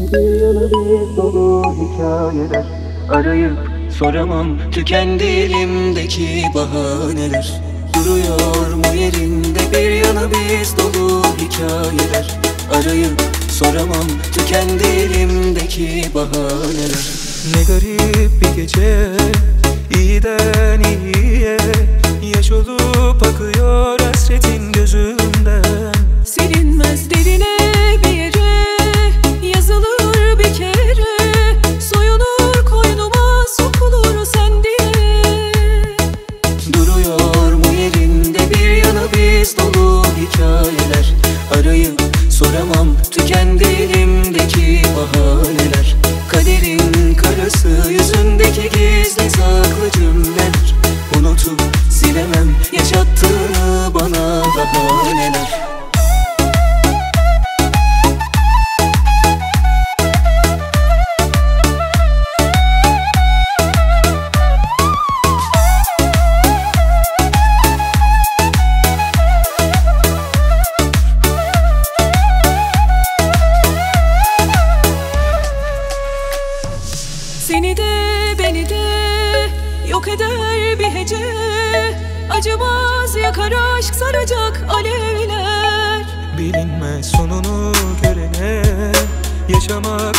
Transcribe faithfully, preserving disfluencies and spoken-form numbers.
Bir yana bir dolu hikayeler, arayıp soramam tükendi elimdeki bahaneler. Duruyor mu yerinde bir yana biz dolu hikayeler, arayıp soramam tükendi elimdeki bahaneler. Ne garip bir gece, iyiden iyiye yaş olup akıyor hasretin gözümden. Silinmez derine bir yere yazılır bir kere, soyunur koynuma sokulur sen diye. Duruyor mu yerinde bir yana biz dolu hikayeler, arayıp soramam tükendi elimdeki bahaneler. Kaderin karası yüzündeki gizli saklı cümleler, unutup silemem yaşattığını bana daha neler. Seni de beni de yok eder bir hece, acımaz yakar aşk saracak alevler. Bilinmez sonunu görene yaşamak